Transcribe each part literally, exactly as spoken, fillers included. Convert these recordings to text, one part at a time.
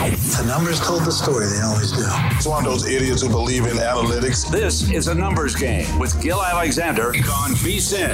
The numbers told the story. They always do. It's one of those idiots who believe in analytics. This is A Numbers Game with Gil Alexander on V S I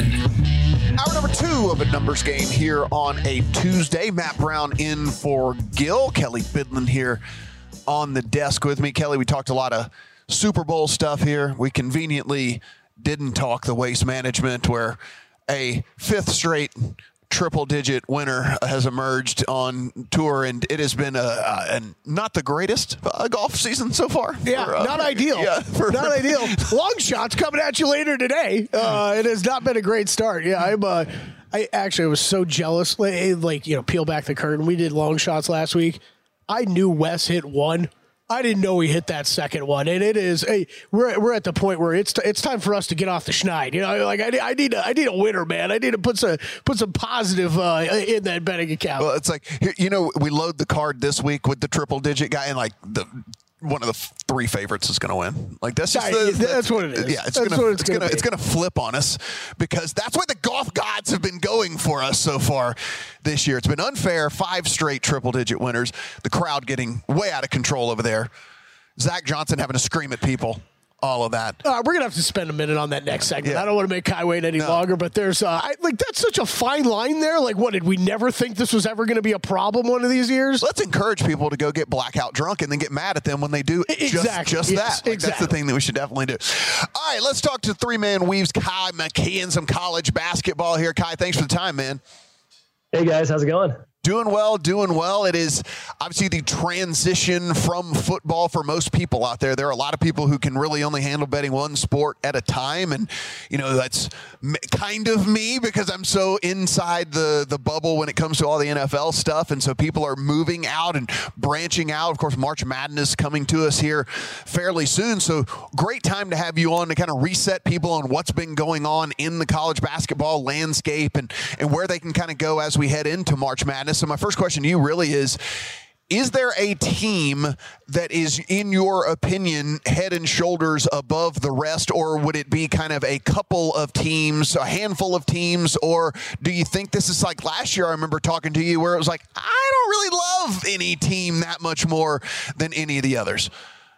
N. Hour number two of A Numbers Game here on a Tuesday. Matt Brown in for Gil. Kelly Bidlin here on the desk with me. Kelly, we talked a lot of Super Bowl stuff here. We conveniently didn't talk the Waste Management, where a fifth straight triple-digit winner has emerged on tour, and it has been a, a, a not the greatest uh, golf season so far. Yeah, for, uh, not ideal. Yeah, for, not ideal. Long shots coming at you later today. Uh, it has not been a great start. Yeah, I'm. Uh, I actually was so jealous. Like, like, you know, peel back the curtain. We did long shots last week. I knew Wes hit one. I didn't know he hit that second one, and it is. Hey, we're we're at the point where it's t- it's time for us to get off the schneid. You know, like I, I need a, I need a winner, man. I need to put some put some positive uh, in that betting account. Well, it's like, you know, we load the card this week with the triple digit guy, and like the one of the f- three favorites is going to win. Like that's just the, that's, that's what it is. Yeah, it's that's gonna what it's, it's gonna gonna it's gonna flip on us, because that's where the golf gods have been going for us so far this year. It's been unfair. Five straight triple digit winners. The crowd getting way out of control over there. Zach Johnson having to scream at people, all of that. Uh, we're gonna have to spend a minute on that next segment. Yeah. I don't want to make Kai wait any no. longer, but there's uh, I, like that's such a fine line there. Like, what did we never think this was ever going to be a problem one of these years? Let's encourage people to go get blackout drunk and then get mad at them when they do exactly. just, just yes, that. Like, exactly. That's the thing that we should definitely do. All right, let's talk to three-man weaves. Kai McKee and some college basketball here. Kai, thanks for the time, man. Hey guys, how's it going? Doing well, doing well. It is obviously the transition from football for most people out there. There are a lot of people who can really only handle betting one sport at a time. And, you know, that's kind of me, because I'm so inside the, the bubble when it comes to all the N F L stuff. And so people are moving out and branching out. Of course, March Madness coming to us here fairly soon. So great time to have you on to kind of reset people on what's been going on in the college basketball landscape and, and where they can kind of go as we head into March Madness. So my first question to you really is, is there a team that is, in your opinion, head and shoulders above the rest, or would it be kind of a couple of teams, a handful of teams, or do you think this is like last year? I remember talking to you where it was like, I don't really love any team that much more than any of the others.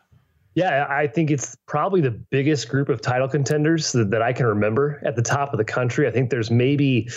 Yeah, I think it's probably the biggest group of title contenders that, that I can remember at the top of the country. I think there's maybe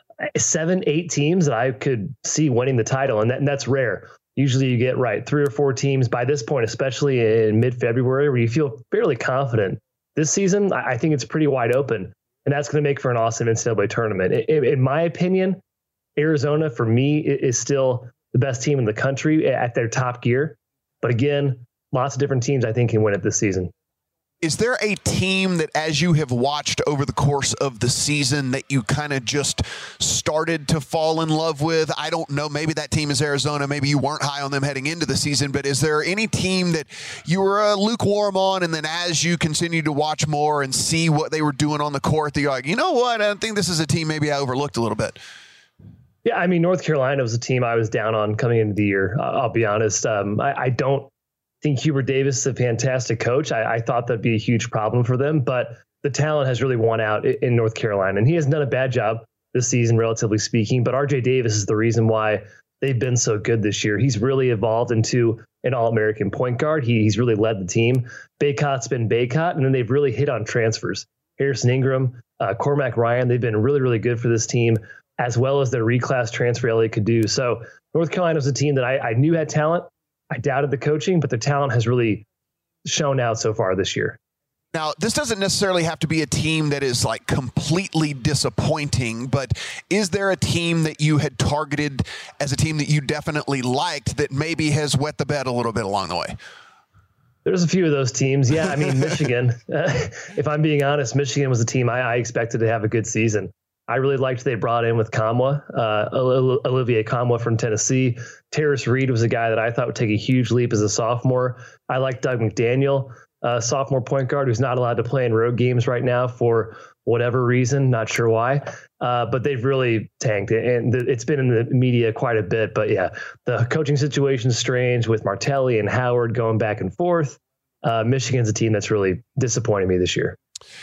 seven, eight teams that I could see winning the title, and, that, and that's rare. Usually you get right three or four teams by this point, especially in mid-February, where you feel fairly confident. This season, I think it's pretty wide open, and that's going to make for an awesome N C double A tournament. In, in my opinion, Arizona, for me, is still the best team in the country at their top gear. But again, lots of different teams I think can win it this season. Is there a team that, as you have watched over the course of the season, that you kind of just started to fall in love with? I don't know. Maybe that team is Arizona. Maybe you weren't high on them heading into the season. But is there any team that you were uh, lukewarm on, and then as you continue to watch more and see what they were doing on the court, that you're like, you know what? I think this is a team maybe I overlooked a little bit. Yeah, I mean, North Carolina was a team I was down on coming into the year. Uh, I'll be honest. Um, I, I don't think Hubert Davis is a fantastic coach. I, I thought that'd be a huge problem for them, but the talent has really won out in, in North Carolina, and he hasn't done a bad job this season, relatively speaking. But R J Davis is the reason why they've been so good this year. He's really evolved into an All-American point guard. He, he's really led the team. Baycott's been Baycott, and then they've really hit on transfers. Harrison Ingram, uh, Cormac Ryan, they've been really, really good for this team, as well as their reclass transfer Elliott could do. So North Carolina was a team that I, I knew had talent. I doubted the coaching, but the talent has really shown out so far this year. Now, this doesn't necessarily have to be a team that is like completely disappointing, but is there a team that you had targeted as a team that you definitely liked that maybe has wet the bed a little bit along the way? There's a few of those teams. Yeah, I mean, Michigan, uh, if I'm being honest, Michigan was a team I, I expected to have a good season. I really liked they brought in with Kamwa, uh, Olivier Kamwa from Tennessee. Terrace Reed was a guy that I thought would take a huge leap as a sophomore. I like Doug McDaniel, uh, sophomore point guard who's not allowed to play in road games right now for whatever reason, not sure why. Uh, but they've really tanked it, and it's been in the media quite a bit. But yeah, the coaching situation's strange with Martelli and Howard going back and forth. Uh, Michigan's a team that's really disappointed me this year.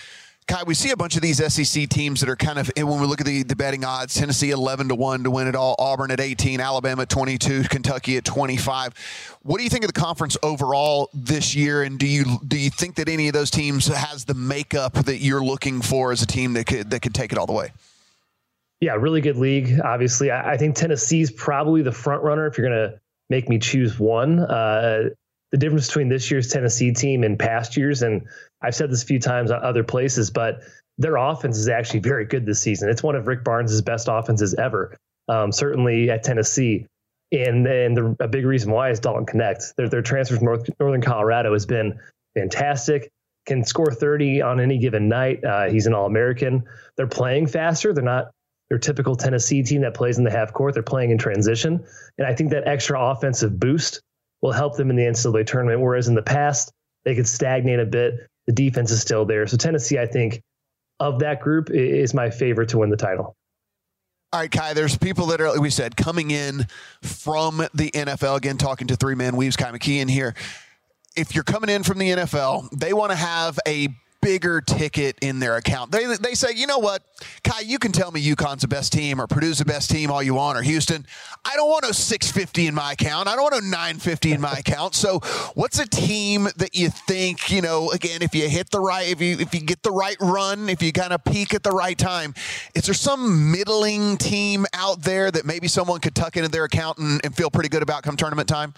Kai, we see a bunch of these S E C teams that are kind of, when we look at the, the betting odds, Tennessee eleven to one to win it all, Auburn at eighteen, Alabama at twenty-two, Kentucky at twenty-five. What do you think of the conference overall this year, and do you do you think that any of those teams has the makeup that you're looking for as a team that could that could take it all the way? Yeah, really good league. Obviously, I, I think Tennessee's probably the front runner if you're going to make me choose one. Uh, the difference between this year's Tennessee team and past years, and I've said this a few times on other places, but their offense is actually very good this season. It's one of Rick Barnes' best offenses ever, um, certainly at Tennessee. And then the, a big reason why is Dalton Knecht. Their, their transfer from North, Northern Colorado has been fantastic, can score thirty on any given night. Uh, he's an All-American. They're playing faster. They're not their typical Tennessee team that plays in the half court. They're playing in transition. And I think that extra offensive boost will help them in the N C double A tournament, whereas in the past, they could stagnate a bit. The defense is still there. So Tennessee, I think, of that group, is my favorite to win the title. All right, Kai, there's people that are, like we said, coming in from the N F L. Again, talking to three-man Weaves, Kai McKeon here. If you're coming in from the N F L, they want to have a bigger ticket in their account. They they say, you know what, Kai, you can tell me UConn's the best team or Purdue's the best team all you want, or Houston. I don't want no six fifty in my account. I don't want no nine fifty in my account. So what's a team that you think, you know, again, if you hit the right, if you if you get the right run, if you kind of peak at the right time, is there some middling team out there that maybe someone could tuck into their account and, and feel pretty good about come tournament time?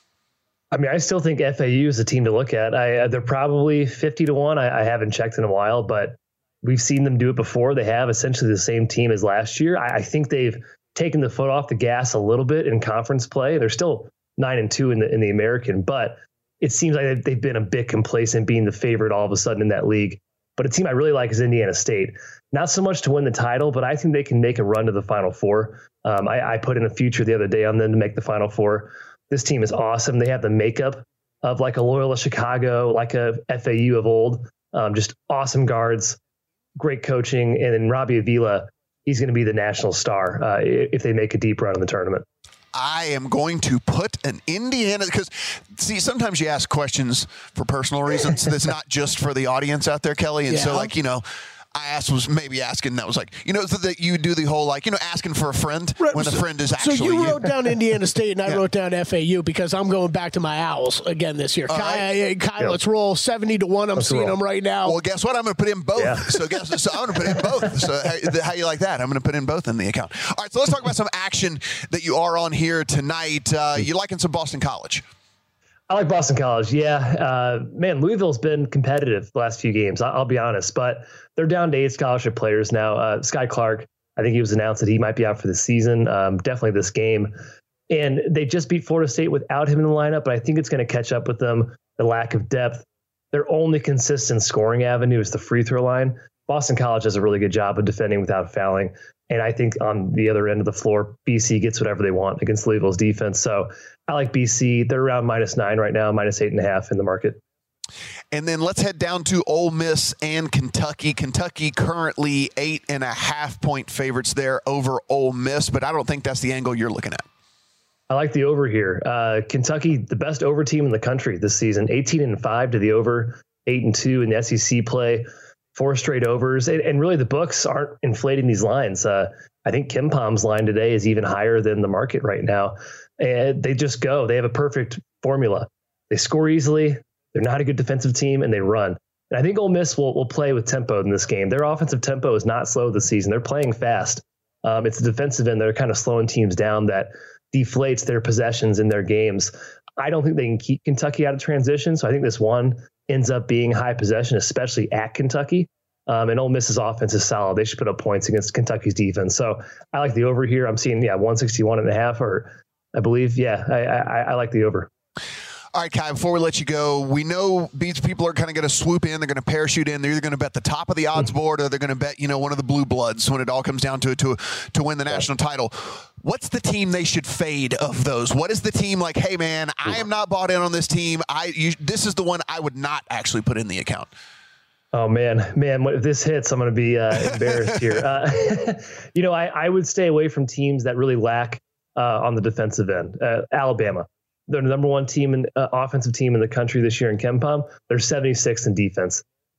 I mean, I still think F A U is a team to look at. I, uh, they're probably fifty to one. I, I haven't checked in a while, but we've seen them do it before. They have essentially the same team as last year. I, I think they've taken the foot off the gas a little bit in conference play. They're still nine and two in the in the American, but it seems like they've been a bit complacent being the favorite all of a sudden in that league. But a team I really like is Indiana State. Not so much to win the title, but I think they can make a run to the Final Four. Um, I, I put in a future the other day on them to make the Final Four. This team is awesome. They have the makeup of like a Loyola Chicago, like a F A U of old. Um, just awesome guards, great coaching. And then Robbie Avila, he's going to be the national star uh, if they make a deep run in the tournament. I am going to put an Indiana, because see, sometimes you ask questions for personal reasons. That's not just for the audience out there, Kelly. And yeah. so like, you know, I asked was maybe asking that was like, you know, that you do the whole, like, you know, asking for a friend right. when the friend is actually So you, you. wrote down Indiana State and I yeah. wrote down F A U because I'm going back to my Owls again this year. All Kai, right. Kai yeah. let's roll seventy to one. I'm let's seeing roll. them right now. Well, guess what? I'm going to put in both. Yeah. So guess so I'm going to put in both. So how, how you like that? I'm going to put in both in the account. All right. So let's talk about some action that you are on here tonight. Uh, you liking some Boston College? I like Boston College. Yeah. Uh, man, Louisville's been competitive the last few games. I'll, I'll be honest, but they're down to eight scholarship players now. Uh, Sky Clark, I think he was announced that he might be out for the season. Um, definitely this game. And they just beat Florida State without him in the lineup, but I think it's going to catch up with them. The lack of depth. Their only consistent scoring avenue is the free throw line. Boston College does a really good job of defending without fouling. And I think on the other end of the floor, B C gets whatever they want against Louisville's defense. So I like B C. They're around minus nine right now, minus eight and a half in the market. And then let's head down to Ole Miss and Kentucky. Kentucky currently eight and a half point favorites there over Ole Miss, but I don't think that's the angle you're looking at. I like the over here. Uh, Kentucky, the best over team in the country this season, eighteen and five to the over, eight and two in the S E C play. Four straight overs, and, and really the books aren't inflating these lines. Uh, I think Kim Palm's line today is even higher than the market right now. And they just go. They have a perfect formula. They score easily. They're not a good defensive team, and they run. And I think Ole Miss will will play with tempo in this game. Their offensive tempo is not slow this season. They're playing fast. Um, it's the defensive end. They're kind of slowing teams down that deflates their possessions in their games. I don't think they can keep Kentucky out of transition. So I think this one ends up being high possession, especially at Kentucky. Um, and Ole Miss's offense is solid. They should put up points against Kentucky's defense. So I like the over here. I'm seeing, yeah, one sixty-one and a half, or I believe, yeah, I, I, I like the over. All right, Kai, before we let you go, we know these people are kind of going to swoop in. They're going to parachute in. They're either going to bet the top of the odds board or they're going to bet, you know, one of the blue bloods when it all comes down to it to, to win the national title. What's the team they should fade of those? What is the team like, hey, man, I am not bought in on this team. I you, This is the one I would not actually put in the account. Oh, man, man, if this hits, I'm going to be uh, embarrassed here. Uh, you know, I, I would stay away from teams that really lack uh, on the defensive end. Uh, Alabama. They're the number one team in uh, offensive team in the country this year in KenPom. They're seventy-sixth in defense.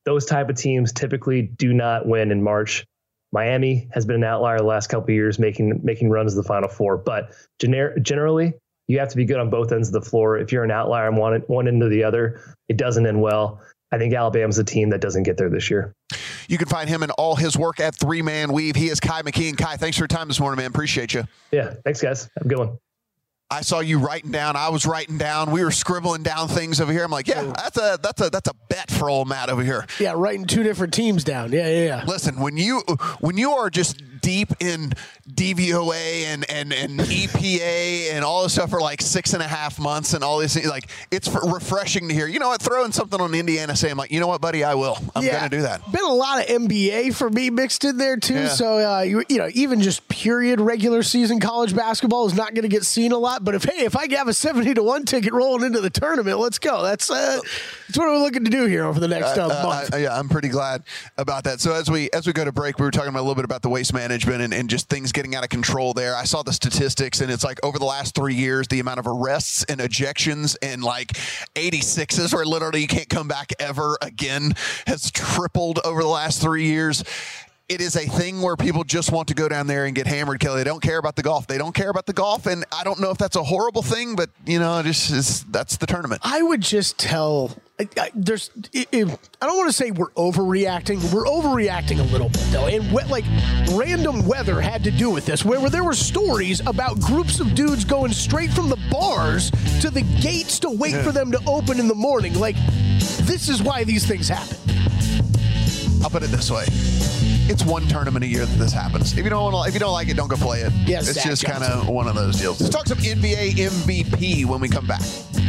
those type of teams typically do not win in March. Miami has been an outlier the last couple of years, making making runs to the Final Four. But gener- generally, you have to be good on both ends of the floor. If you're an outlier on one, one end or the other, it doesn't end well. I think Alabama's a team that doesn't get there this year. You can find him and all his work at Three Man Weave. He is Kai McKeon. Kai, thanks for your time this morning, man. Appreciate you. Yeah, thanks, guys. Have a good one. I saw you writing down. I was writing down. We were scribbling down things over here. I'm like, yeah, that's a that's a that's a bet for old Matt over here. Yeah, writing two different teams down. Yeah, yeah, yeah. Listen, when you when you are just deep in D V O A and and and E P A and all this stuff for like six and a half months and all these things, like it's refreshing to hear. You know what? Throwing something on Indiana, saying like, you know what, buddy, I will. I'm yeah, gonna do that. Been a lot of N B A for me mixed in there too. Yeah. So uh, you, you know, even just period regular season college basketball is not going to get seen a lot. But if hey, if I have a seventy to one ticket rolling into the tournament, let's go. That's uh, that's what we're looking to do here over the next uh, uh, month. Uh, yeah, I'm pretty glad about that. So as we as we go to break, we were talking about a little bit about the waste management and, and just things getting out of control there. I saw the statistics, and it's like over the last three years, the amount of arrests and ejections and like eighty-sixes where literally you can't come back ever again has tripled over the last three years. It is a thing where people just want to go down there and get hammered, Kelly. They don't care about the golf. They don't care about the golf, and I don't know if that's a horrible thing, but, you know, it just is, that's the tournament. I would just tell I, I, there's it, it, I don't want to say we're overreacting. We're overreacting a little bit, though. And we, like random weather had to do with this, where, where there were stories about groups of dudes going straight from the bars to the gates to wait yeah. for them to open in the morning. Like, this is why these things happen. I'll put it this way. It's one tournament a year that this happens. If you don't want to, if you don't like it, don't go play it. Yes, it's Zach just kind Johnson. of one of those deals. Let's talk some N B A M V P when we come back.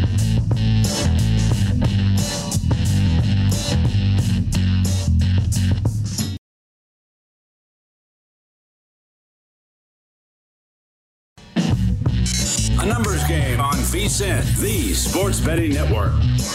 A numbers game on V S I N, the sports betting network.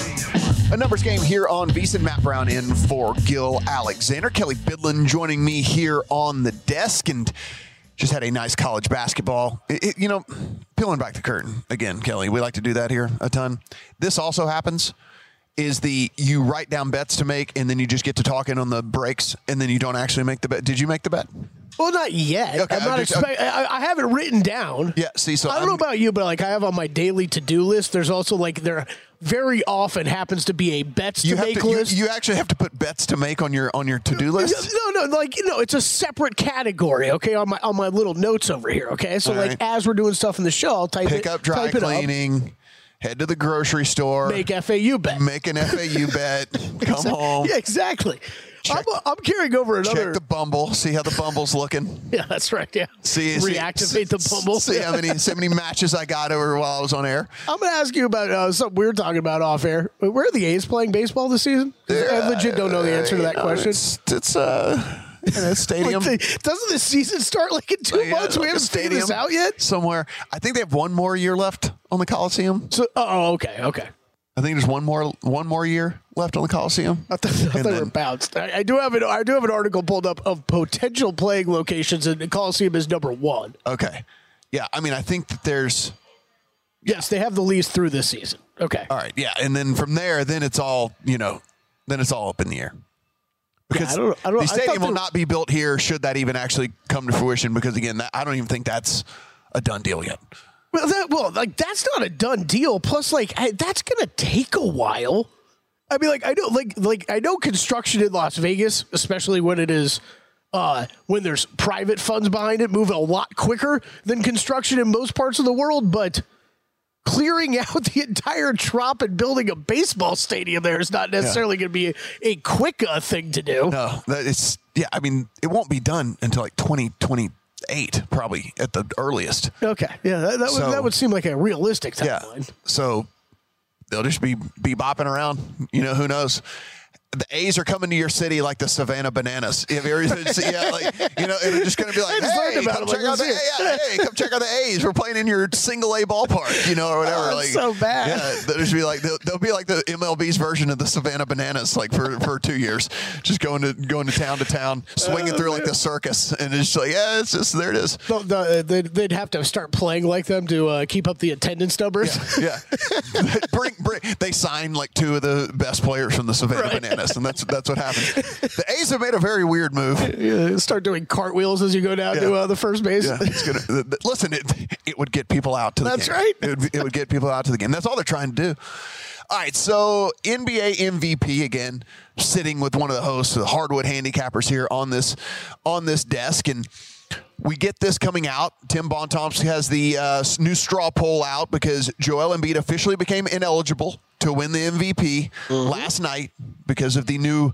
A numbers game here on V S I N. Matt Brown in for Gil Alexander. Kelly Bidlin joining me here on the desk, and just had a nice college basketball. It, it, you know, peeling back the curtain again, Kelly. We like to do that here a ton. This also happens. Is the you write down bets to make, and then you just get to talking on the breaks, and then you don't actually make the bet. Did you make the bet? Well, not yet. Okay, I'm not just, expect- I, I have it written down. Yeah, see, so I don't I'm, know about you, but like I have on my daily to-do list, there's also like there very often happens to be a bets you to have make to, list. You, you actually have to put bets to make on your on your to-do list? No, no, like you know, it's a separate category, okay, on my on my little notes over here, okay? So All like right. as we're doing stuff in the show, I'll type Pick it up dry type it cleaning. Up. Head to the grocery store. Make F A U bet. Make an F A U bet. Come exactly. home. Yeah, exactly. Check, I'm, I'm carrying over another. Check the Bumble. See how the Bumble's looking. Yeah, that's right. Yeah. See, Reactivate see, the Bumble. See how many see how many matches I got over while I was on air. I'm going to ask you about uh, something we were talking about off air. Where are the A's playing baseball this season? I legit don't know the answer to that Uh, question. It's, it's uh, in a stadium. Like the, doesn't the season start like in two Yeah, months? We like a haven't figured this stadium out yet. Somewhere. I think they have one more year left on the Coliseum. So, oh, okay, okay. I think there's one more one more year left on the Coliseum. I thought, I thought they were then- bounced. I, I do have an I do have an article pulled up of potential playing locations, and the Coliseum is number one. Okay. Yeah, I mean, I think that there's Yes, they have the lease through this season. Okay. all right. Yeah, and then from there, then it's all you know. Then it's all up in the air. Because I don't- I don't- the I thought stadium will there- not be built here should that even actually come to fruition. Because again, that, I don't even think that's a done deal yet. Well, that, well, like that's not a done deal. Plus, like I, that's gonna take a while. I mean, like I know, like like I know construction in Las Vegas, especially when it is uh, when there's private funds behind it, move a lot quicker than construction in most parts of the world. But clearing out the entire trop and building a baseball stadium there is not necessarily going to be a, a quick uh, thing to do. No, that it's yeah. I mean, it won't be done until like twenty twenty-eight, probably at the earliest. Okay, yeah, that, that So- would that would seem like a realistic Yeah. timeline. So they'll just be be bopping around. You know, who knows? The A's are coming to your city like the Savannah Bananas. If you're, yeah, like you know, and they're just going to be like, I just learned hey, about come it, check like, out the let's see yeah, hey, come check out the A's. We're playing in your single A ballpark, you know, or whatever. Oh, like it's so bad. Yeah, they'll just be like they'll, they'll be like the M L B's version of the Savannah Bananas, like for, for two years, just going to going to town to town, swinging through like the circus, and it's just like yeah, it's just there it is. No, the, they'd, they'd have to start playing like them to uh, keep up the attendance numbers. Yeah, bring bring. They signed like two of the best players from the Savannah Right. Bananas. Giannis, and that's that's what happens. The A's have made a very weird move. Yeah, start doing cartwheels as you go down yeah. to uh, the first base. Yeah, it's gonna, listen, it, it would get people out to the that's game. That's right. It would, it would get people out to the game. That's all they're trying to do. All right, so N B A M V P again, sitting with one of the hosts, the Hardwood Handicappers here on this on this desk, and we get this coming out. Tim Bontemps has the uh, new straw poll out because Joel Embiid officially became ineligible to win the M V P mm-hmm. last night because of the new.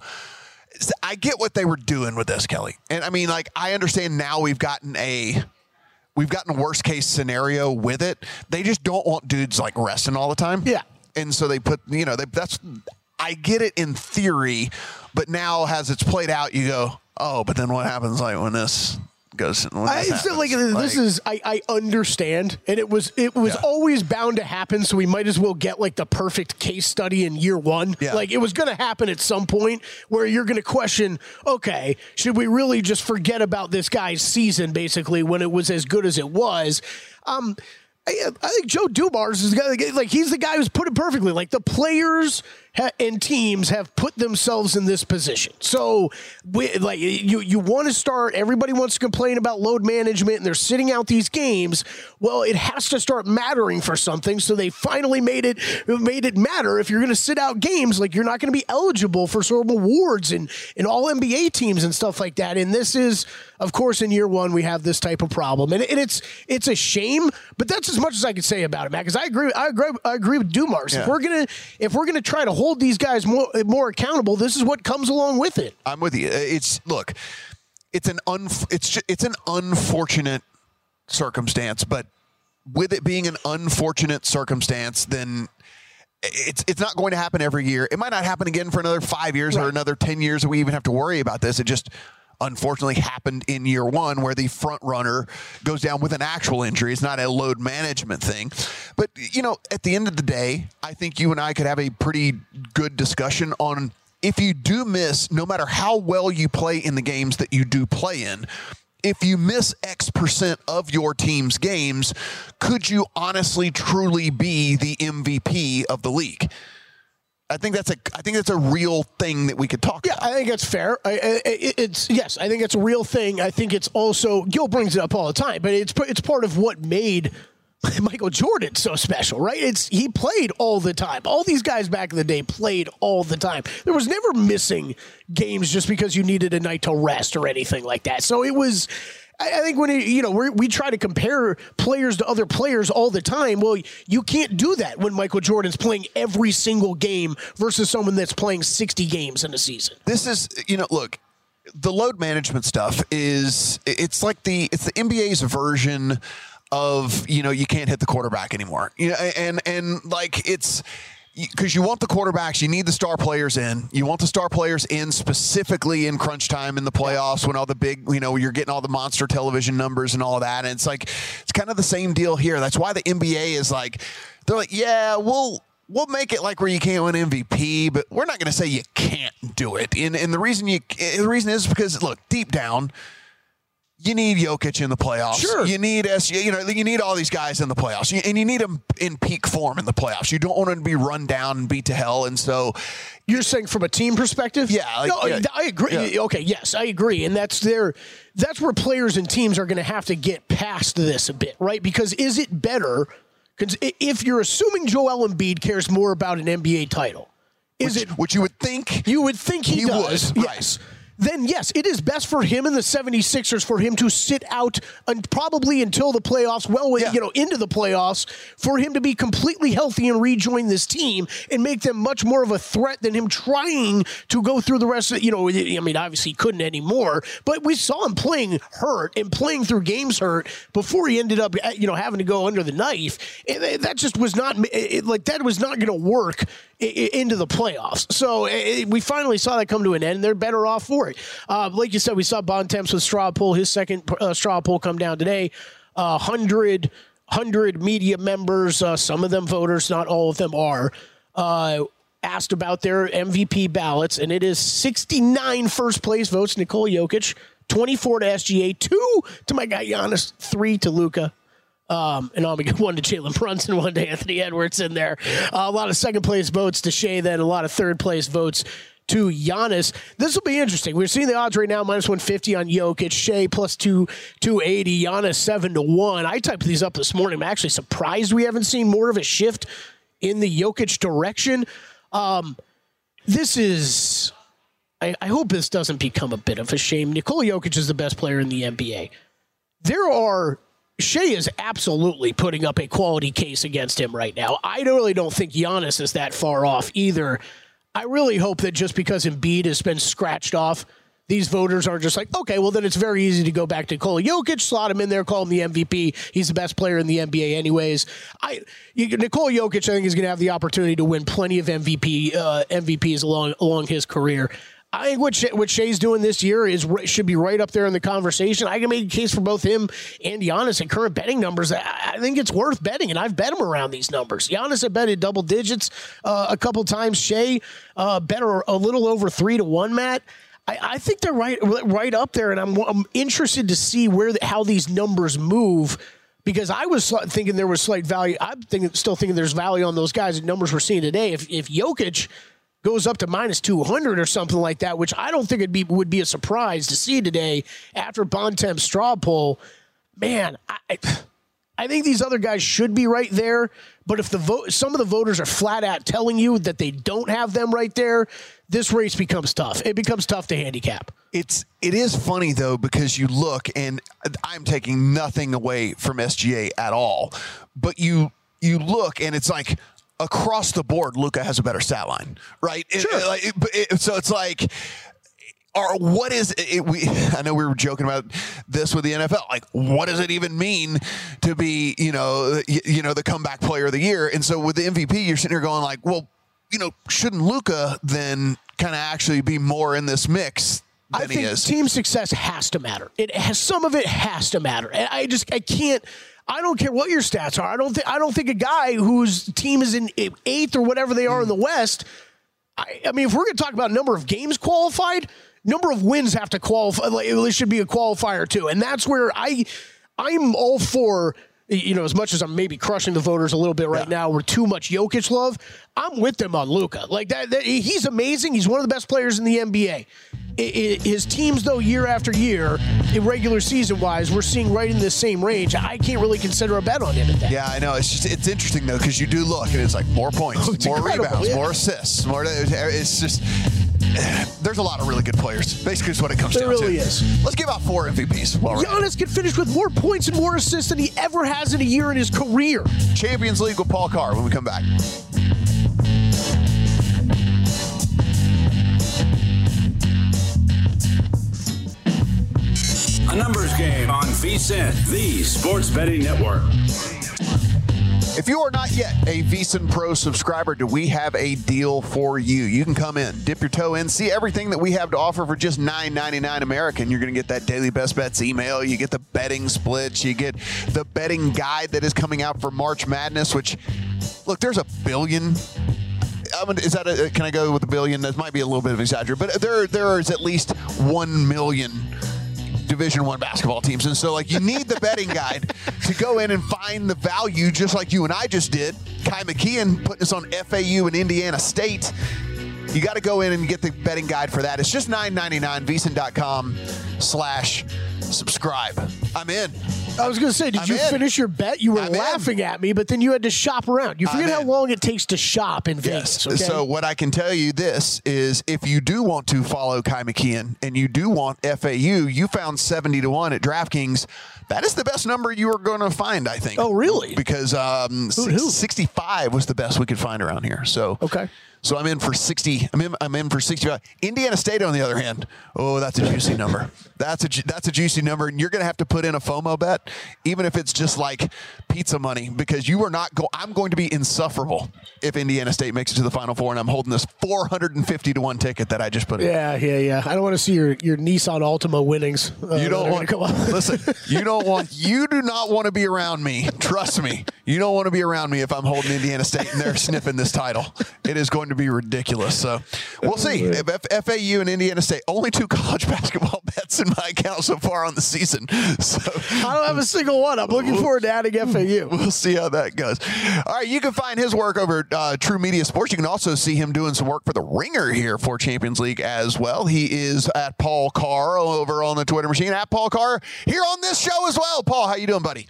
I get what they were doing with this, Kelly, and I mean, like, I understand now we've gotten a. We've gotten a worst case scenario with it. They just don't want dudes like resting all the time. Yeah. And so they put, you know, they, that's, I get it in theory, but now as it's played out, you go, oh, but then what happens like when this goes, when I this feel like happens? this Like- is, I, I understand, and it was, it was Yeah. always bound to happen. So we might as well get like the perfect case study in year one. Yeah. Like it was going to happen at some point where you're going to question, okay, should we really just forget about this guy's season basically when it was as good as it was? Um, I, I think Joe Dumars is the guy, like he's the guy who's put it perfectly. Like the players ha- and teams have put themselves in this position. So, we, like you, you want to start. Everybody wants to complain about load management, and they're sitting out these games. Well, it has to start mattering for something. So they finally made it made it matter. If you're going to sit out games, like you're not going to be eligible for sort of awards and and all N B A teams and stuff like that. And this is, of course, in year one we have this type of problem, and, and it's it's a shame. But that's as much as I could say about it, Matt. Because I agree, I agree, I agree with Dumars. Yeah. If we're gonna if we're gonna try to hold these guys more more accountable, this is what comes along with it. I'm with you. It's look, it's an un, it's just, it's an unfortunate circumstance, but with it being an unfortunate circumstance, then it's it's not going to happen every year. It might not happen again for another five years Right. or another ten years that we even have to worry about this. It just unfortunately happened in year one where the front runner goes down with an actual injury. It's not a load management thing. But, you know, at the end of the day, I think you and I could have a pretty good discussion on if you do miss, no matter how well you play in the games that you do play in, if you miss X percent of your team's games, could you honestly, truly be the M V P of the league? I think that's a I think that's a real thing that we could talk Yeah, about. I think that's fair. I, I, it's yes, I think it's a real thing. I think it's also Gil brings it up all the time, but it's it's part of what made Michael Jordan so special, right? It's he played all the time. All these guys back in the day played all the time. There was never missing games just because you needed a night to rest or anything like that. So it was. I think when, it, you know, we we try to compare players to other players all the time. Well, you can't do that when Michael Jordan's playing every single game versus someone that's playing sixty games in a season. This is, you know, look, the load management stuff is, it's like the, it's the N B A's version of, you know, you can't hit the quarterback anymore. You know, and, and like it's, because you want the quarterbacks, you need the star players in. You want the star players in specifically in crunch time in the playoffs when all the big, you know, you're getting all the monster television numbers and all of that. And it's like, it's kind of the same deal here. That's why the N B A is like, they're like, yeah, we'll, we'll make it like where you can't win M V P, but we're not going to say you can't do it. And, and the reason you, the reason is because, look, deep down, you need Jokic in the playoffs. Sure. You need S. You know, you need all these guys in the playoffs, you, and you need them in peak form in the playoffs. You don't want them to be run down and beat to hell. And so, You're saying from a team perspective? Yeah, like, no, yeah. I agree. Yeah. Okay, yes, I agree. And that's their that's where players and teams are going to have to get past this a bit, right? Because is it better? Because if you're assuming Joel Embiid cares more about an N B A title, is which, it? which you would think You would think he, he does. would, Yes. Then, yes, it is best for him and the seventy-sixers for him to sit out and probably until the playoffs, well, Yeah. you know, into the playoffs, for him to be completely healthy and rejoin this team and make them much more of a threat than him trying to go through the rest of, you know, I mean, obviously he couldn't anymore, but we saw him playing hurt and playing through games hurt before he ended up, you know, having to go under the knife. And that just was not, it, like, that was not going to work into the playoffs. So it, we finally saw that come to an end. They're better off for it. Uh, like you said, we saw Bontemps with straw poll, his second uh, straw poll come down today. Uh, hundred, hundred media members, uh, some of them voters, not all of them are, uh, asked about their M V P ballots, and it is sixty-nine first place votes, Nikola Jokic, twenty-four to S G A, two to my guy Giannis, three to Luka. Um, and I'll get one to Jalen Brunson, one to Anthony Edwards in there. Uh, a lot of second place votes to Shea, then a lot of third place votes to Giannis. This will be interesting. We're seeing the odds right now, minus one fifty on Jokic, Shea plus two, two eighty, Giannis seven to one. I typed these up this morning. I'm actually surprised we haven't seen more of a shift in the Jokic direction. Um, this is, I, I hope this doesn't become a bit of a shame. Nikola Jokic is the best player in the N B A. There are, Shea is absolutely putting up a quality case against him right now. I really don't think Giannis is that far off either. I really hope that just because Embiid has been scratched off, these voters are just like, okay, well, then it's very easy to go back to Nikola Jokic, slot him in there, call him the M V P. He's the best player in the N B A anyways. I you, Nikola Jokic, I think, is going to have the opportunity to win plenty of M V P uh, M V Ps along along his career. I think what, Shea, what Shea's doing this year is should be right up there in the conversation. I can make a case for both him and Giannis at current betting numbers. I, I think it's worth betting, and I've bet him around these numbers. Giannis, I bet in double digits uh, a couple times. Shea, uh, better a little over three to one, Matt. I, I think they're right right up there, and I'm, I'm interested to see where the, how these numbers move, because I was thinking there was slight value. I'm thinking, still thinking there's value on those guys' numbers we're seeing today. If, if Jokic goes up to minus two hundred or something like that, which I don't think it'd be would be a surprise to see today after Bontemps straw poll. Man, I I think these other guys should be right there, but if the vote some of the voters are flat out telling you that they don't have them right there, this race becomes tough. It becomes tough to handicap. It's it is funny though, because you look, and I'm taking nothing away from S G A at all, but you you look and it's like, across the board, Luka has a better stat line, right? Sure. It, like, it, it, so it's like, or what is it? We I know we were joking about this with the N F L. Like, what does it even mean to be, you know, you, you know, the comeback player of the year? And so with the M V P, you're sitting here going like, well, you know, shouldn't Luka then kind of actually be more in this mix than I think he is? Team success has to matter. It has some of it has to matter. And I just I can't. I don't care what your stats are. I don't think I don't think a guy whose team is in eighth or whatever they are in the West. I, I mean, if we're going to talk about number of games qualified, number of wins have to qualify. Like, it should be a qualifier too, and that's where I I'm all for. You know, as much as I'm maybe crushing the voters a little bit right yeah. now, we're too much Jokic love. I'm with them on Luka. Like that, that, he's amazing. He's one of the best players in the N B A. It, it, his teams, though, year after year, in regular season wise, we're seeing right in this same range. I can't really consider a bet on him at that. Yeah, I know. It's just it's interesting though, because you do look and it's like more points, oh, more rebounds, yeah. more assists, more. It's just there's a lot of really good players. Basically, is what it comes there down to. There really is. Let's give out four M V Ps. While Giannis can finish with more points and more assists than he ever has in a year in his career. Champions League with Paul Carr when we come back. A numbers game on VSiN, the sports betting network. If you are not yet a VSiN Pro subscriber, do we have a deal for you? You can come in, dip your toe in, see everything that we have to offer for just nine ninety-nine American. You're going to get that daily best bets email. You get the betting splits. You get the betting guide that is coming out for March Madness, which, look, there's a billion. I mean, is that a, can I go with a billion? That might be a little bit of an exaggeration, but there there is at least one million Division One basketball teams, and so like you need the betting guide to go in and find the value, just like you and I just did. Kai McKeon putting us on F A U and Indiana State. You got to go in and get the betting guide for that. It's just nine ninety-nine. VSiN dot com slash subscribe. I'm in. I was going to say, did I'm you in. finish your bet? You were I'm laughing in. at me, but then you had to shop around. You forget I'm how in. long it takes to shop in Vegas. Yes. Okay? So what I can tell you this is, if you do want to follow Kai McKeon and you do want F A U, you found seventy to one at DraftKings. That is the best number you are going to find, I think. Oh, really? Because um, who, who? sixty-five was the best we could find around here. So okay. So I'm in for sixty. I'm in. I'm in for sixty-five. Indiana State, on the other hand, oh, that's a juicy number. That's a ju- that's a juicy number, and you're going to have to put in a FOMO bet, even if it's just like pizza money, because you are not go. I'm going to be insufferable if Indiana State makes it to the Final Four, and I'm holding this four hundred fifty to one ticket that I just put in. Yeah, yeah, yeah. I don't want to see your, your Nissan Altima winnings. Uh, You don't want. come on. Listen, you don't don't want, you do not want to be around me. Trust me. You don't want to be around me if I'm holding Indiana State and they're sniffing this title. It is going to be ridiculous. So we'll see. If F A U and Indiana State, only two college basketball bets in my account so far on the season. So I don't have a single one. I'm looking forward to adding F A U. We'll see how that goes. All right. You can find his work over uh, True Media Sports. You can also see him doing some work for the Ringer here for Champions League as well. He is at Paul Carr over on the Twitter machine, at Paul Carr here on this show as well. Paul, how you doing, buddy?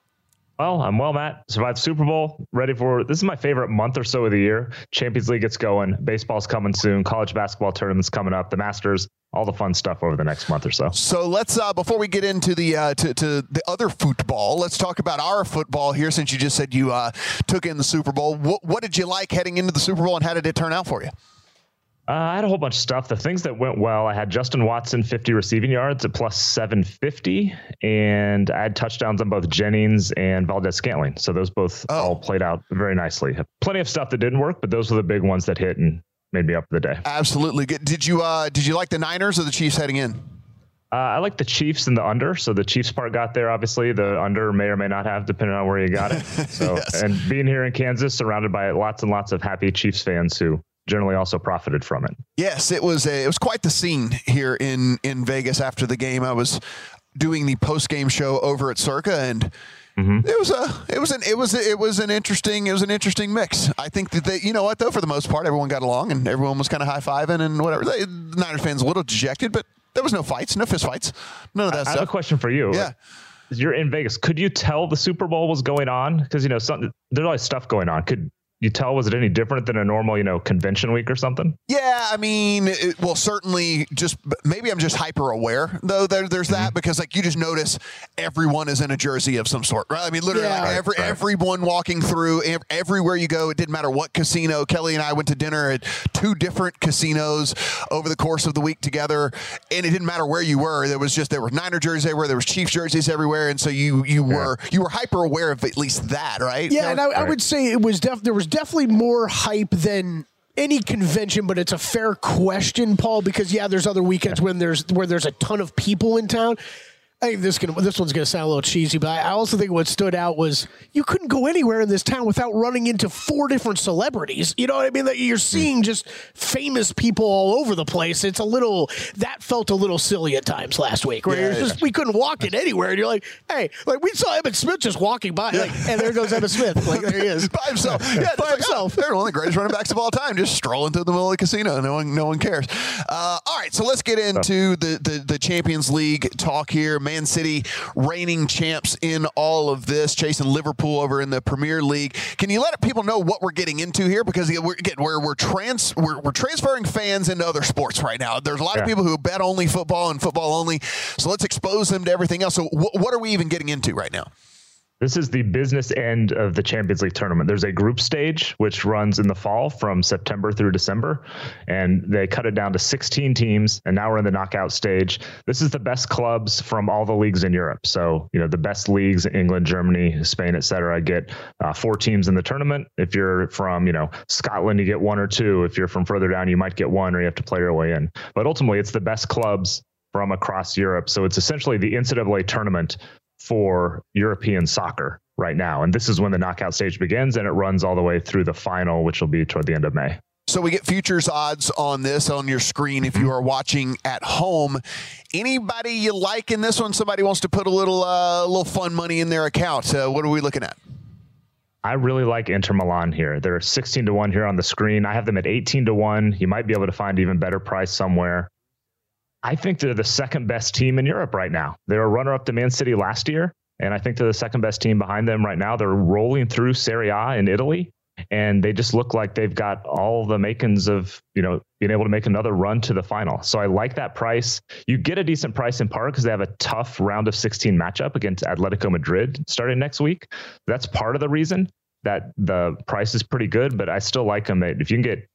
Well, I'm well, Matt. Survived Super Bowl. Ready for, this is my favorite month or so of the year. Champions League gets going. Baseball's coming soon. College basketball tournaments coming up. The Masters. All the fun stuff over the next month or so. So let's, uh, before we get into the uh, to, to the other football, let's talk about our football here. Since you just said you uh, took in the Super Bowl, what, what did you like heading into the Super Bowl, and how did it turn out for you? Uh, I had a whole bunch of stuff. The things that went well, I had Justin Watson fifty receiving yards at plus seven fifty, and I had touchdowns on both Jennings and Valdez-Scantling. So those both oh. all played out very nicely. Plenty of stuff that didn't work, but those were the big ones that hit and made me up for the day. Absolutely. Did you uh, did you like the Niners or the Chiefs heading in? Uh, I like the Chiefs and the under. So the Chiefs part got there. Obviously, the under may or may not have, depending on where you got it. So, yes. And being here in Kansas, surrounded by lots and lots of happy Chiefs fans who generally also profited from it. Yes, it was a, it was quite the scene here in in Vegas after the game. I was doing the post game show over at Circa, and mm-hmm. it was a it was an it was a, it was an interesting it was an interesting mix. I think that they, you know what though, for the most part, everyone got along and everyone was kind of high fiving and whatever. They, the Niners fans a little dejected, but there was no fights, no fist fights, none of that I, stuff. I have a question for you. Yeah. You're in Vegas. Could you tell the Super Bowl was going on? Because, you know, something, there's always stuff going on. Could you tell, was it any different than a normal, you know, convention week or something? Yeah, I mean, it, well, certainly just maybe I'm just hyper aware, though. There, there's that mm-hmm. because like you just notice everyone is in a jersey of some sort, right? I mean, literally, yeah, like right, every right. everyone walking through ev- everywhere you go. It didn't matter what casino. Kelly and I went to dinner at two different casinos over the course of the week together, and it didn't matter where you were. There was just there were Niner jerseys everywhere, there was Chiefs jerseys everywhere, and so you you yeah. were you were hyper aware of at least that, right? Yeah, and I, right. I would say it was def- there was definitely more hype than any convention, but it's a fair question, Paul, because yeah, there's other weekends when there's where there's a ton of people in town. I think this gonna this one's gonna sound a little cheesy, but I also think what stood out was you couldn't go anywhere in this town without running into four different celebrities. You know what I mean? That you're seeing just famous people all over the place. It's a little that felt a little silly at times last week, where yeah, you're just yeah. we couldn't walk in anywhere, and you're like, hey, like we saw Emmitt Smith just walking by, like, and there goes Emmitt Smith, like there he is by himself. Yeah, by like, himself. Oh, they're one of the greatest running backs of all time, just strolling through the middle of the casino. No one, no one cares. Uh, all right, so let's get into the, the the Champions League talk here. Man City, reigning champs in all of this, chasing Liverpool over in the Premier League. Can you let people know what we're getting into here? Because we're again, we're we're trans we're, we're transferring fans into other sports right now. There's a lot yeah. of people who bet only football and football only. So let's expose them to everything else. So wh- what are we even getting into right now? This is the business end of the Champions League tournament. There's a group stage, which runs in the fall from September through December, and they cut it down to sixteen teams, and now we're in the knockout stage. This is the best clubs from all the leagues in Europe. So, you know, the best leagues, England, Germany, Spain, et cetera, get uh, four teams in the tournament. If you're from, you know, Scotland, you get one or two. If you're from further down, you might get one, or you have to play your way in. But ultimately, it's the best clubs from across Europe. So it's essentially the N C double A tournament for European soccer right now. And this is when the knockout stage begins, and it runs all the way through the final, which will be toward the end of May. So we get futures odds on this on your screen if you are watching at home. Anybody you like in this one? Somebody wants to put a little uh, little fun money in their account. Uh, what are we looking at? I really like Inter Milan here. They're sixteen to one here on the screen. I have them at eighteen to one. You might be able to find even better price somewhere. I think they're the second best team in Europe right now. They were runner-up to Man City last year, and I think they're the second best team behind them right now. They're rolling through Serie A in Italy, and they just look like they've got all the makings of, you know, being able to make another run to the final. So I like that price. You get a decent price in part because they have a tough round of sixteen matchup against Atletico Madrid starting next week. That's part of the reason that the price is pretty good, but I still like them. If you can get, you know,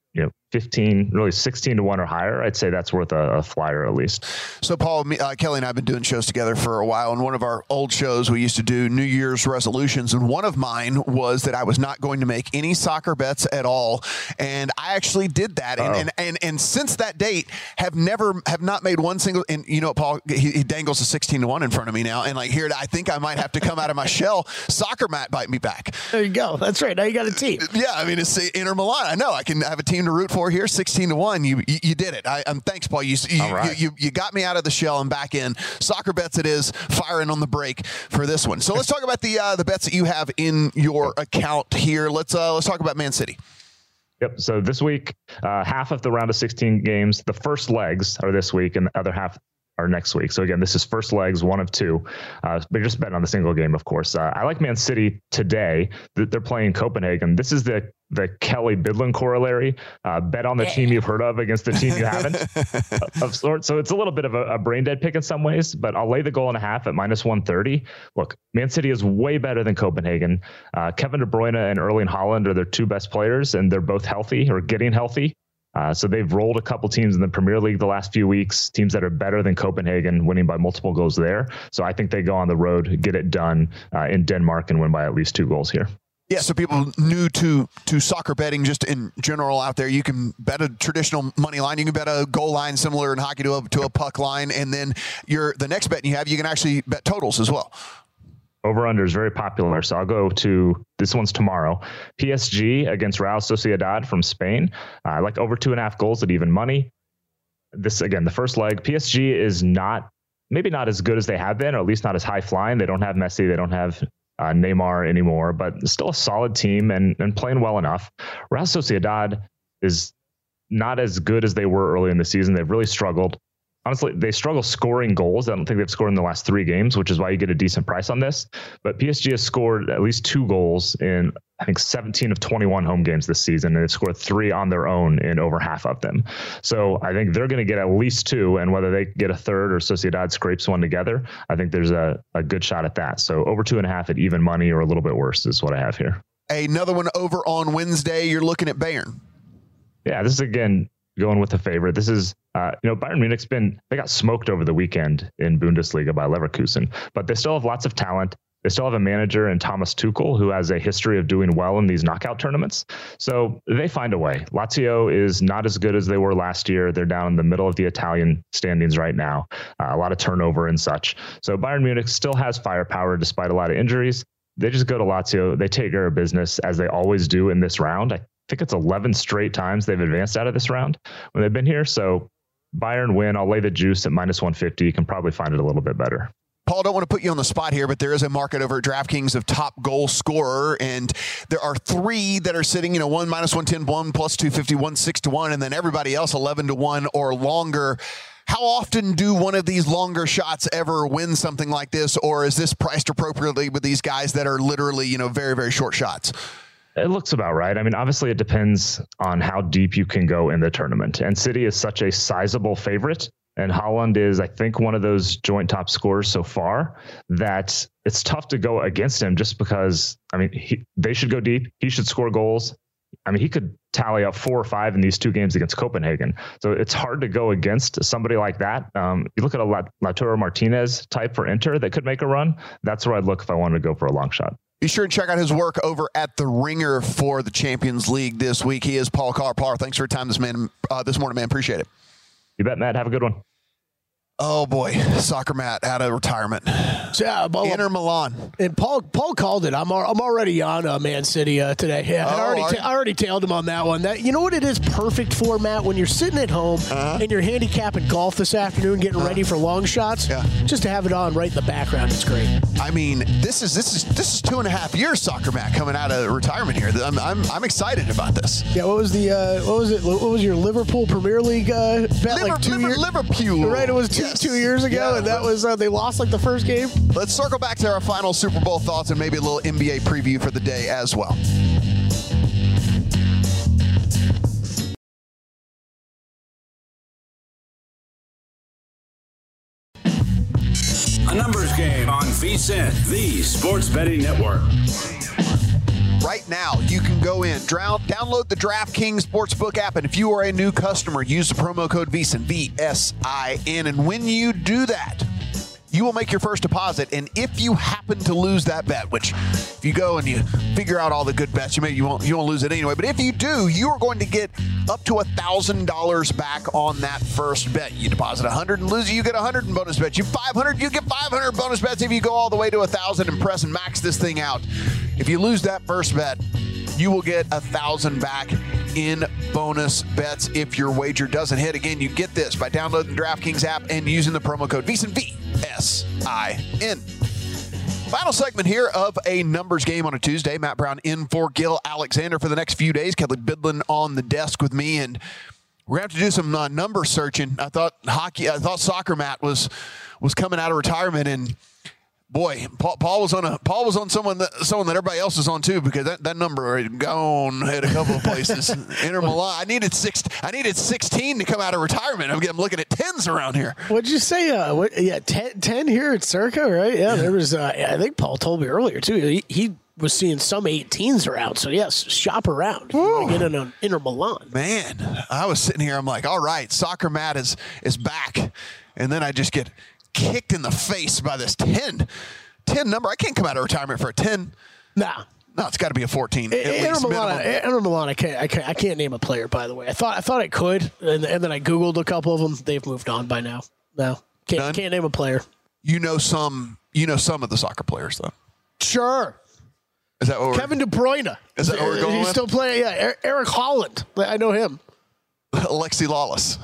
fifteen, really sixteen to one or higher, I'd say that's worth a, a flyer at least. So, Paul, me, uh, Kelly and I have been doing shows together for a while. And one of our old shows, we used to do New Year's resolutions. And one of mine was that I was not going to make any soccer bets at all. And I actually did that. And, and, and and since that date, have never, have not made one single, and you know, Paul, he, he dangles a sixteen to one in front of me now. And like here, I think I might have to come out of my shell. Soccer Matt bite me back. There you go. That's right. Now you got a team. Yeah. I mean, it's Inter Milan. I know I can have a team to root for here, sixteen to one. You you, you did it. I, I'm thanks, Paul. You you, right. you you you got me out of the shell and back in. Soccer bets it is, firing on the break for this one. So let's talk about the uh, the bets that you have in your account here. Let's uh, let's talk about Man City. Yep. So this week, uh, half of the round of sixteen games, the first legs are this week, and the other half are next week. So again, this is first legs, one of two. Uh, but just betting on the single game, of course. Uh, I like Man City today. They're playing Copenhagen. This is the the Kelly Bidlin corollary. Uh, bet on the team you've heard of against the team you haven't, of sorts. So it's a little bit of a, a brain dead pick in some ways, but I'll lay the goal and a half at minus one thirty. Look, Man City is way better than Copenhagen. Uh, Kevin De Bruyne and Erling Haaland are their two best players, and they're both healthy or getting healthy. Uh, so they've rolled a couple teams in the Premier League the last few weeks, teams that are better than Copenhagen, winning by multiple goals there. So I think they go on the road, get it done uh, in Denmark, and win by at least two goals here. Yeah, so people new to to soccer betting, just in general out there, you can bet a traditional money line. You can bet a goal line similar in hockey to a, to a puck line. And then your the next bet you have, you can actually bet totals as well. Over-under is very popular, so I'll go to this one's tomorrow. P S G against Real Sociedad from Spain. Uh, I like over two and a half goals at even money. This, again, the first leg. P S G is not, maybe not as good as they have been, or at least not as high-flying. They don't have Messi. They don't have uh, Neymar anymore, but still a solid team and, and playing well enough. Real Sociedad is not as good as they were early in the season. They've really struggled. Honestly, they struggle scoring goals. I don't think they've scored in the last three games, which is why you get a decent price on this. But P S G has scored at least two goals in, I think, seventeen of twenty-one home games this season, and they've scored three on their own in over half of them. So I think they're going to get at least two, and whether they get a third or Sociedad scrapes one together, I think there's a, a good shot at that. So over two and a half at even money or a little bit worse is what I have here. Another one over on Wednesday, you're looking at Bayern. Yeah, this is, again, going with the favorite. This is, uh, you know, Bayern Munich's been, they got smoked over the weekend in Bundesliga by Leverkusen, but they still have lots of talent. They still have a manager in Thomas Tuchel who has a history of doing well in these knockout tournaments. So they find a way. Lazio is not as good as they were last year. They're down in the middle of the Italian standings right now. Uh, a lot of turnover and such. So Bayern Munich still has firepower despite a lot of injuries. They just go to Lazio. They take care of business as they always do in this round. I think it's eleven straight times they've advanced out of this round when they've been here. So Bayern win. I'll lay the juice at minus one fifty. You can probably find it a little bit better. Paul, don't want to put you on the spot here, but there is a market over at DraftKings of top goal scorer, and there are three that are sitting, you know, one minus one ten, one plus two fifty, one six to one, and then everybody else eleven to one or longer. How often do one of these longer shots ever win something like this, or is this priced appropriately with these guys that are literally, you know, very, very short shots? It looks about right. I mean, obviously it depends on how deep you can go in the tournament. And City is such a sizable favorite, and Haaland is, I think, one of those joint top scorers so far that it's tough to go against him just because, I mean, he, they should go deep. He should score goals. I mean, he could tally up four or five in these two games against Copenhagen. So it's hard to go against somebody like that. Um, you look at a Lautaro Martinez type for Inter that could make a run. That's where I'd look if I wanted to go for a long shot. Be sure and check out his work over at The Ringer for the Champions League this week. He is Paul Carr. Paul, thanks for your time this, man, uh, this morning, man. Appreciate it. You bet, Matt. Have a good one. Oh, boy. Soccer Matt out of retirement. So, yeah, Paul, Inter Milan. And Paul Paul called it. I'm I'm already on uh, Man City uh, today. Yeah, oh, I, already ta- I already tailed him on that one. That You know what it is perfect for, Matt? When you're sitting at home uh-huh. and you're handicapping golf this afternoon, getting uh-huh. ready for long shots, yeah. just to have it on right in the background, it's great. I mean, this is this is this is two and a half years, Soccer Matt, coming out of retirement here. I'm I'm, I'm excited about this. Yeah, what was the uh, what was it? What was your Liverpool Premier League uh, bet? Liver, like two Liver, years Liverpool, right? It was two, yes. two years ago. Yeah, and that was uh, they lost like the first game. Let's circle back to our final Super Bowl thoughts and maybe a little N B A preview for the day as well. A numbers game on V S I N, the Sports Betting Network. Right now, you can go in, drown, download the DraftKings Sportsbook app, and if you are a new customer, use the promo code VSIN, V S I N, and when you do that, you will make your first deposit, and if you happen to lose that bet, which if you go and you figure out all the good bets, you maybe you won't you won't lose it anyway. But if you do, you are going to get up to a thousand dollars back on that first bet. You deposit a hundred and lose it, you get a hundred in bonus bets. You five hundred, you get five hundred bonus bets. If you go all the way to a thousand and press and max this thing out, if you lose that first bet, you will get a thousand back in bonus bets if your wager doesn't hit. Again, you get this by downloading the DraftKings app and using the promo code VSIN, V S I N. Final segment here of a numbers game on a Tuesday. Matt Brown in for Gil Alexander for the next few days. Kelly Bidlin on the desk with me, and we're going to have to do some uh, number searching. I thought hockey, I thought soccer Matt was was coming out of retirement, and boy, Paul, Paul was on a Paul was on someone that someone that everybody else is on too, because that, that number had gone at a couple of places. Inter Milan. I needed six. I needed sixteen to come out of retirement. I'm, I'm looking at tens around here. What'd you say? Uh, what? Yeah, ten, ten here at Circa, right? Yeah, yeah. There was. Uh, I think Paul told me earlier too. He, he was seeing some eighteens around. So yes, shop around. Get in an Inter Milan. Man, I was sitting here. I'm like, all right, soccer Matt is is back, and then I just get kicked in the face by this ten, ten number. I can't come out of retirement for a ten. Nah. No, it's got to be a fourteen. At Inter least Milan, Inter Milan, I can't, I can't, I can't name a player. By the way, I thought, I thought I could, and, and then I googled a couple of them. They've moved on by now. No, can't, None? can't name a player. You know some. You know some of the soccer players though. Sure. Is that what we're, Kevin De Bruyne? Is that what we're going He's with? still playing. Yeah, Eric Holland. I know him. Alexi Lawless.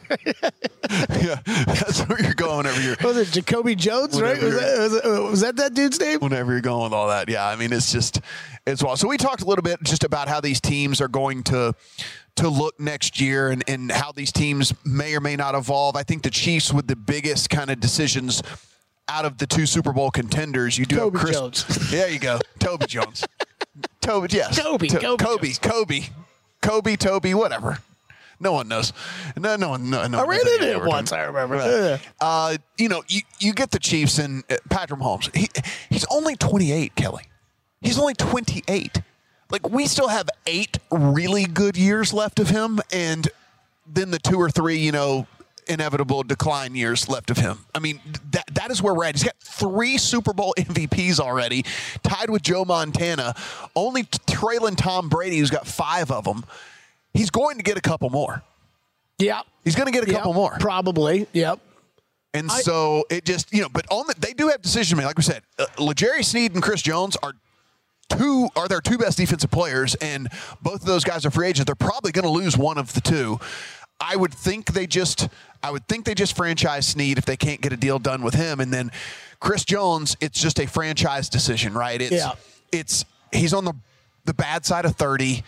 Yeah, that's where you're going whenever you're. Was it Jacoby Jones? Right? Was that, was, it, was that that dude's name? Whenever you're going with all that, yeah. I mean, it's just it's wild. So we talked a little bit just about how these teams are going to to look next year, and and how these teams may or may not evolve. I think the Chiefs with the biggest kind of decisions out of the two Super Bowl contenders. You do Toby have Chris. Jones. There you go, Toby Jones. Toby, yes. Kobe, To- Kobe Kobe, Jones. Kobe, Kobe, Toby, whatever. No one knows. No, no one. No, no I one ran knows into any it Everton. once. I remember. Right. Yeah. Uh, you know, you, you get the Chiefs and uh, Patrick Mahomes. He, he's only twenty-eight, Kelly. He's only twenty-eight. Like, we still have eight really good years left of him, and then the two or three, you know, inevitable decline years left of him. I mean, that that is where we're at. He's got three Super Bowl M V Ps already, tied with Joe Montana, only trailing Tom Brady, who's got five of them. He's going to get a couple more. Yeah. He's going to get a Yep. couple more. Probably. Yep. And I- so it just, you know, but on the, they do have decision making. Like we said, uh, L'Jarius Sneed and Chris Jones are two are their two best defensive players, and both of those guys are free agents. They're probably going to lose one of the two. I would think they just, I would think they just franchise Sneed if they can't get a deal done with him, and then Chris Jones, it's just a franchise decision, right? It's, Yeah. it's he's on the the bad side of thirty.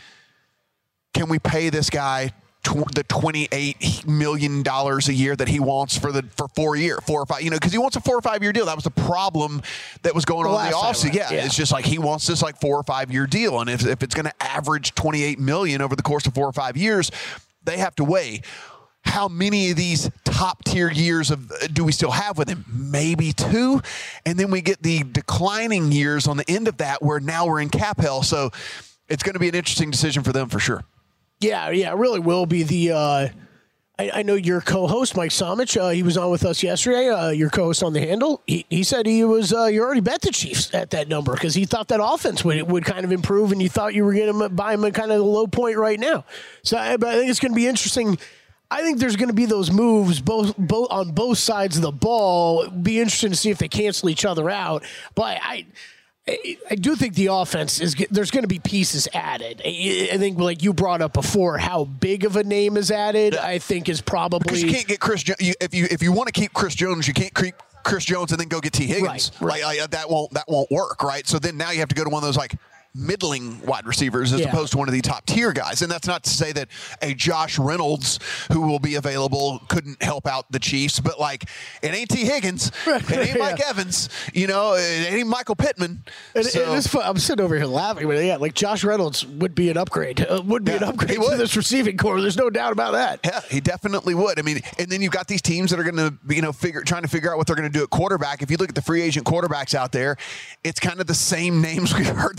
Can we pay this guy tw- the twenty-eight million dollars a year that he wants for the for four year, four or five, you know, because he wants a four or five year deal. That was the problem that was going The on in the last time, offseason. right? Yeah, Yeah. it's just like he wants this like four or five year deal. And if, if it's going to average twenty-eight million dollars over the course of four or five years, they have to weigh how many of these top tier years of do we still have with him? Maybe two. And then we get the declining years on the end of that where now we're in cap hell. So it's going to be an interesting decision for them for sure. Yeah, yeah, it really will be the. Uh, I, I know your co-host Mike Somich. Uh, he was on with us yesterday. Uh, your co-host on the Handle. He, he said he was. Uh, you already bet the Chiefs at that number because he thought that offense would would kind of improve, and you thought you were going to buy him at kind of the low point right now. So, I, but I think it's going to be interesting. I think there's going to be those moves both both on both sides of the ball. It'd be interesting to see if they cancel each other out. But I. I I do think the offense is there's going to be pieces added. I I think, like you brought up before, how big of a name is added. I think is probably Because you can't get Chris jo- you, if you if you want to keep Chris Jones, you can't keep Chris Jones and then go get T Higgins. Right, right. Like, like, that won't that won't work, right? So then now you have to go to one of those like middling wide receivers as Yeah. opposed to one of the top tier guys. And that's not to say that a Josh Reynolds who will be available couldn't help out the Chiefs, but like it ain't T Higgins, it ain't Mike Yeah. Evans, you know, it ain't Michael Pittman. And, So- and it's fun. I'm sitting over here laughing, but yeah, like Josh Reynolds would be an upgrade. Uh, would be Yeah, an upgrade he to would. this receiving core. There's no doubt about that. Yeah, he definitely would. I mean, and then you've got these teams that are going to, you know, figure trying to figure out what they're going to do at quarterback. If you look at the free agent quarterbacks out there, it's kind of the same names we've heard the last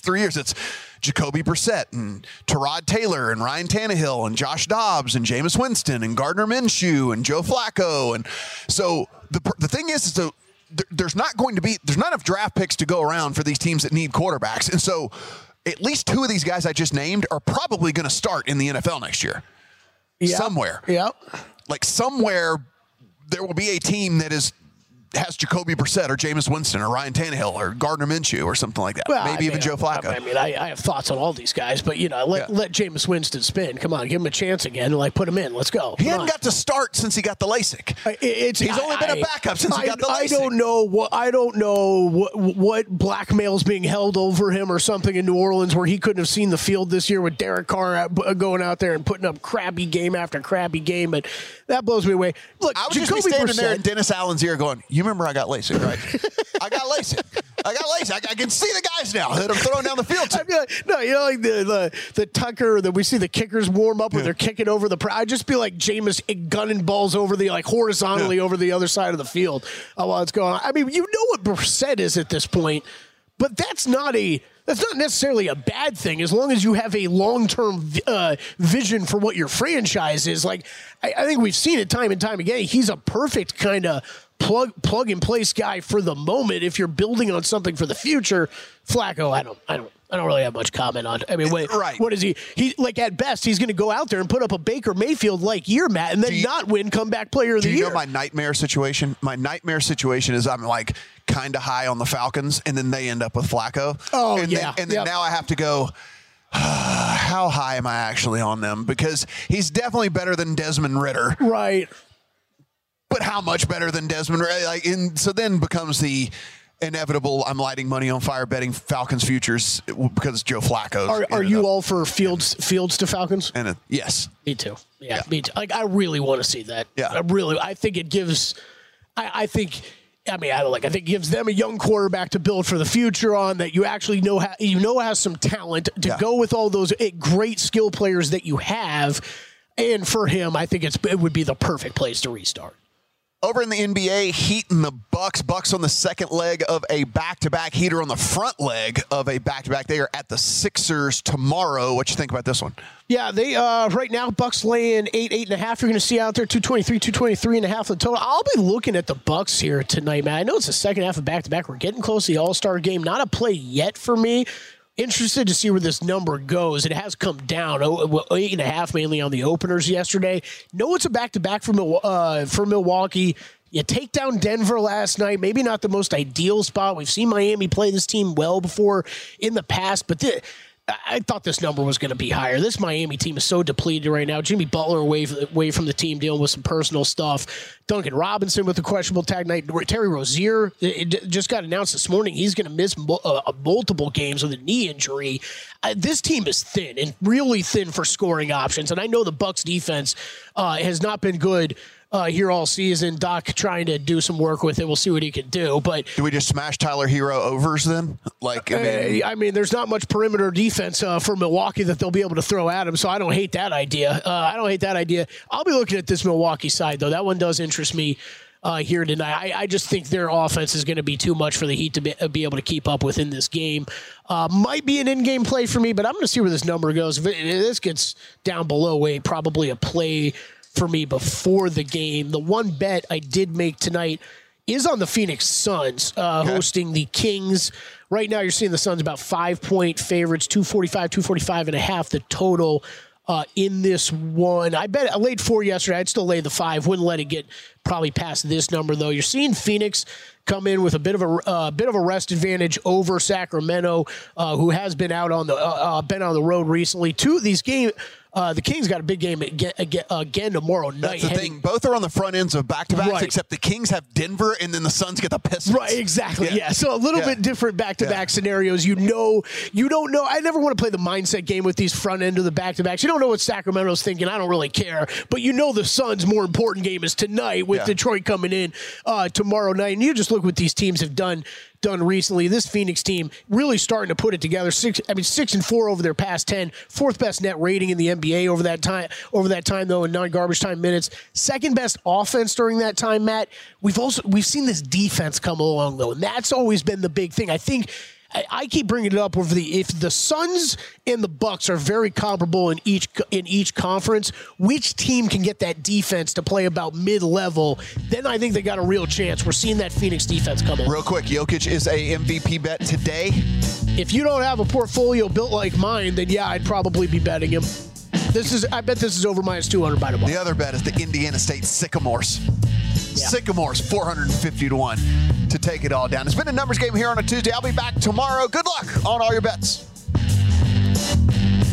three years, it's Jacoby Brissett and Tyrod Taylor and Ryan Tannehill and Josh Dobbs and Jameis Winston and Gardner Minshew and Joe Flacco. And so the the thing is, is so there's not going to be there's not enough draft picks to go around for these teams that need quarterbacks. And so at least two of these guys I just named are probably going to start in the N F L next year. Yep. Somewhere. Yep. Like somewhere there will be a team that is has Jacoby Brissett or Jameis Winston or Ryan Tannehill or Gardner Minshew or something like that. Well, Maybe I mean, even Joe Flacco. I mean, I, I have thoughts on all these guys, but, you know, let, yeah. let Jameis Winston spin. Come on, give him a chance again. Like, put him in. Let's go. He Come hadn't on. got to start since he got the LASIK. It, it's, He's I, only been a backup since I, he got the LASIK. I don't know what I don't know what what blackmail's being held over him or something in New Orleans where he couldn't have seen the field this year with Derek Carr out, going out there and putting up crappy game after crappy game. But that blows me away. Look, I was Jacoby just be standing Brissett, there in Dennis Allen's ear going, you remember I got LASIK, right? I got LASIK. I got LASIK. I, I can see the guys now that I'm throwing down the field to. I feel like, no, you know, like the, the, the Tucker that we see the kickers warm up when yeah. they're kicking over the – I'd just be like Jameis gunning balls over the – like horizontally yeah. over the other side of the field uh, while it's going on. I mean, you know what Brissett is at this point, but that's not a – that's not necessarily a bad thing as long as you have a long-term uh, vision for what your franchise is. Like, I, I think we've seen it time and time again. He's a perfect kind of plug plug and place guy for the moment. If you're building on something for the future, Flacco, I don't, I don't, I don't really have much comment on. I mean, what, right. what is he? He like at best he's going to go out there and put up a Baker Mayfield like year, Matt, and then you, not win comeback player of the year. Do you year. know my nightmare situation? My nightmare situation is I'm like kind of high on the Falcons, and then they end up with Flacco. Oh and yeah, then, and then yep. now I have to go. How high am I actually on them? Because he's definitely better than Desmond Ridder, right? But how much better than Desmond Ridder? Like, and so then becomes the inevitable. I'm lighting money on fire betting Falcons futures because Joe Flacco. Are, are you up. all for Fields Fields to Falcons? And uh, yes, me too. Yeah, yeah, me too. Like I really want to see that. Yeah, I really. I think it gives. I, I think. I mean, I don't like. I think it gives them a young quarterback to build for the future on that you actually know ha- you know has some talent to yeah. go with all those great skill players that you have, and for him, I think it's it would be the perfect place to restart. Over in the N B A, Heat and the Bucks. Bucks on the second leg of a back-to-back. Heat are on the front leg of a back-to-back. They are at the Sixers tomorrow. What you think about this one? Yeah, they uh, right now Bucks laying eight, eight and a half. You're going to see out there two twenty-three, two twenty-three and a half the total. I'll be looking at the Bucks here tonight, man. I know it's the second half of back-to-back. We're getting close to the All-Star game. Not a play yet for me. Interested to see where this number goes. It has come down oh, eight and a half mainly on the openers yesterday. No, it's a back-to-back for, uh, for Milwaukee. You take down Denver last night. Maybe not the most ideal spot. We've seen Miami play this team well before in the past, but th- I thought this number was going to be higher. This Miami team is so depleted right now. Jimmy Butler away, away from the team dealing with some personal stuff. Duncan Robinson with a questionable tag night. Terry Rozier it just got announced this morning. He's going to miss uh, multiple games with a knee injury. Uh, this team is thin and really thin for scoring options. And I know the Bucks defense uh, has not been good Uh, here all season. Doc trying to do some work with it. We'll see what he can do. But do we just smash Tyler Hero overs then? Like, I mean, uh, I mean there's not much perimeter defense uh, for Milwaukee that they'll be able to throw at him. So I don't hate that idea. Uh, I don't hate that idea. I'll be looking at this Milwaukee side though. That one does interest me uh, here tonight. I, I just think their offense is going to be too much for the Heat to be, uh, be able to keep up with in this game. Uh, might be an in-game play for me, but I'm going to see where this number goes. If, it, if this gets down below a probably a play for me before the game. The one bet I did make tonight is on the Phoenix Suns uh, okay. hosting the Kings. Right now you're seeing the Suns about five-point favorites, two forty-five, two forty-five and a half the total uh, in this one. I bet I laid four yesterday. I'd still lay the five. Wouldn't let it get probably past this number, though. You're seeing Phoenix come in with a bit of a uh, bit of a rest advantage over Sacramento, uh, who has been out on the uh, uh, been on the road recently. Two of these games. Uh, the Kings got a big game again, again, again tomorrow night. That's the heading, thing. Both are on the front ends of back-to-backs, right. except the Kings have Denver, and then the Suns get the Pistons. Right, exactly. Yeah, yeah. So a little yeah. bit different back-to-back yeah. scenarios. You know, you don't know. I never want to play the mindset game with these front end of the back-to-backs. You don't know what Sacramento's thinking. I don't really care. But you know the Suns' more important game is tonight with yeah. Detroit coming in uh, tomorrow night. And you just look what these teams have done. done recently. This Phoenix team really starting to put it together. Six, I mean, six and four over their past ten. Fourth best net rating in the N B A over that time. Over that time, though, in non-garbage time minutes. Second best offense during that time, Matt. We've also we've seen this defense come along, though, and that's always been the big thing. I think. I, I keep bringing it up with the if the Suns and the Bucks are very comparable in each in each conference, which team can get that defense to play about mid-level, then I think they got a real chance. We're seeing that Phoenix defense come in. Real quick, Jokic is a M V P bet today. If you don't have a portfolio built like mine, then yeah, I'd probably be betting him. This is I bet this is over minus two hundred by the ball. The other bet is the Indiana State Sycamores. Yeah. Sycamores, four hundred fifty to one to take it all down. It's been a numbers game here on a Tuesday. I'll be back tomorrow. Good luck on all your bets.